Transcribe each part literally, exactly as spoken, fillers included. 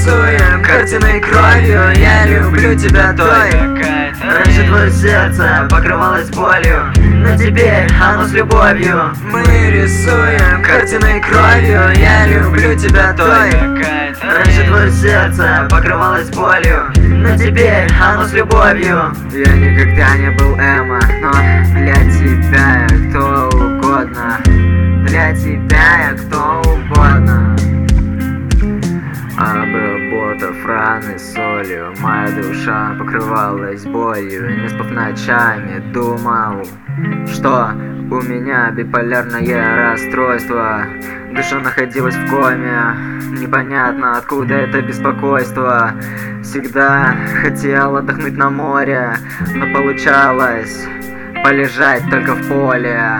рисуем картиной кровью. Я люблю тебя той. Раньше твое сердце покрывалось болью, но теперь оно с любовью. Мы рисуем картиной кровью. Я люблю тебя той. Раньше твое сердце покрывалось болью, но теперь оно с любовью. Я никогда не был эмо, но для тебя я кто угодно. Для тебя я кто угодно. Обработав раны солью, моя душа покрывалась болью. Не спав ночами, думал, что у меня биполярное расстройство. Душа находилась в коме, непонятно откуда это беспокойство. Всегда хотел отдохнуть на море, но получалось полежать только в поле.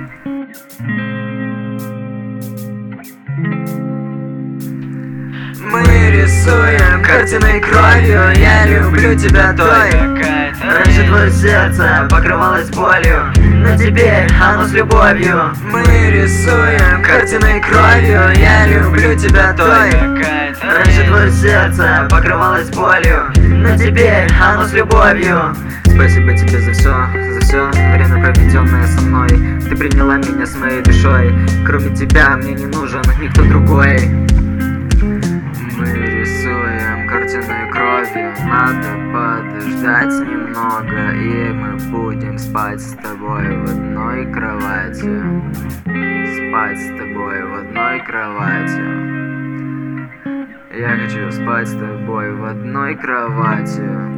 Мы рисуем картиной кровью. Я люблю тебя той. Раньше твое сердце покрывалось болью, но теперь оно с любовью. Мы рисуем картиной кровью. Я люблю тебя той. Раньше твое сердце покрывалось болью, но теперь оно с любовью. Спасибо тебе за все, за все время, проведенное со мной. Ты приняла меня с моей душой. Кроме тебя мне не нужен никто другой. Мы рисуем картиной кровью. Надо подождать немного, и мы будем спать с тобой в одной кровати. Спать с тобой в одной кровати. Я хочу спать с тобой в одной кровати.